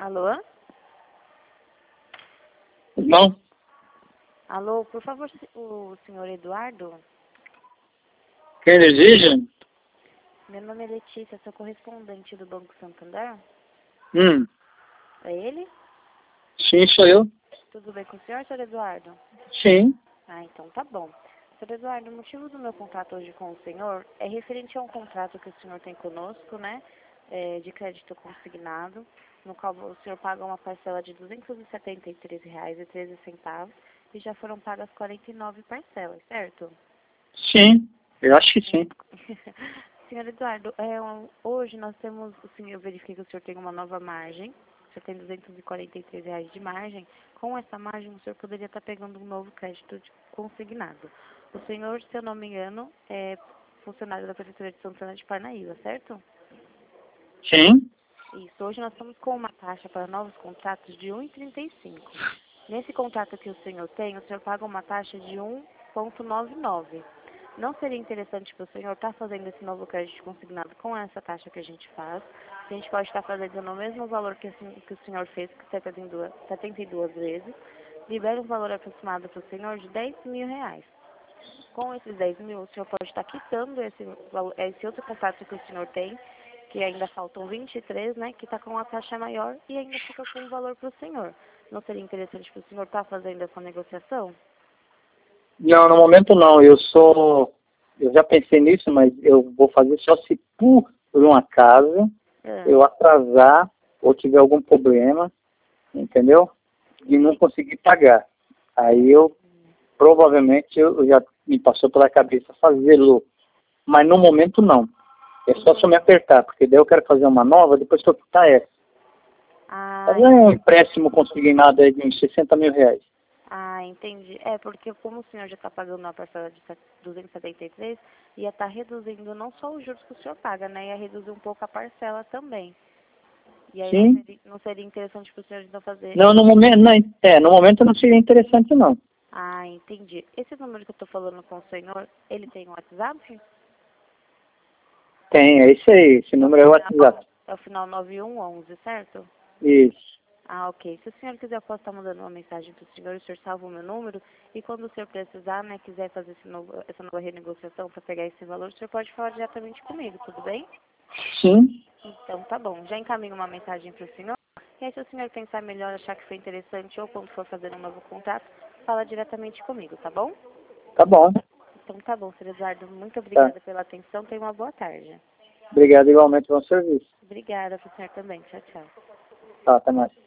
Alô? Não? Alô, por favor, o senhor Eduardo? Quem deseja? Meu nome é Letícia, sou correspondente do Banco Santander. É ele? Sim, sou eu. Tudo bem com o senhor Eduardo? Sim. Ah, então tá bom. Senhor Eduardo, o motivo do meu contato hoje com o senhor é referente a um contrato que o senhor tem conosco, né? De crédito consignado, no qual o senhor paga uma parcela de R$ 273,13 e já foram pagas 49 parcelas, certo? Sim. Eu acho que sim. Senhor Eduardo, hoje nós temos, eu verifiquei que o senhor tem uma nova margem, o senhor tem R$ 243 de margem. Com essa margem, o senhor poderia estar pegando um novo crédito consignado. O senhor, se eu não me engano, é funcionário da Prefeitura de Santana de Parnaíba, certo? Sim. Isso. Hoje nós estamos com uma taxa para novos contratos de 1,35. Nesse contrato que o senhor tem, o senhor paga uma taxa de 1,99. Não seria interessante para o senhor estar fazendo esse novo crédito consignado com essa taxa que a gente faz? A gente pode estar fazendo no mesmo valor que o senhor fez, que 72 vezes. Libera um valor aproximado para o senhor de R$ 10.000. Com esses 10 mil, o senhor pode estar quitando esse outro contrato que o senhor tem, que ainda faltam 23, né, que está com uma taxa maior e ainda fica com um valor para o senhor. Não seria interessante para o senhor estar fazendo essa negociação? Não, no momento não. Eu já pensei nisso, mas eu vou fazer só se por um acaso eu atrasar ou tiver algum problema, entendeu? E não conseguir pagar. Aí provavelmente, eu já me passou pela cabeça fazê-lo. Mas no momento não. É só se eu me apertar, porque daí eu quero fazer uma nova, depois que eu quitar essa. Fazer um empréstimo consignado aí de uns R$ 60.000. Entendi. Porque como o senhor já está pagando uma parcela de 273, ia estar reduzindo não só os juros que o senhor paga, né? Ia reduzir um pouco a parcela também. E aí Sim. não seria interessante para o senhor então fazer... Não, no momento não seria interessante não. Entendi. Esse número que eu estou falando com o senhor, ele tem um WhatsApp? Tem, é isso aí. Esse número é o WhatsApp. É o final 9111, certo? Isso. Ok. Se o senhor quiser, eu posso estar mandando uma mensagem para o senhor salva o meu número, e quando o senhor precisar, né, quiser fazer essa nova renegociação para pegar esse valor, o senhor pode falar diretamente comigo, tudo bem? Sim. Então, tá bom. Já encaminho uma mensagem para o senhor, e aí se o senhor pensar melhor, achar que foi interessante, ou quando for fazer um novo contrato, fala diretamente comigo, tá bom? Tá bom. Então, tá bom, senhor Eduardo. Muito obrigada pela atenção. Tenha uma boa tarde. Obrigado igualmente pelo serviço. Obrigada para o senhor também. Tchau, tchau. Tá, até mais.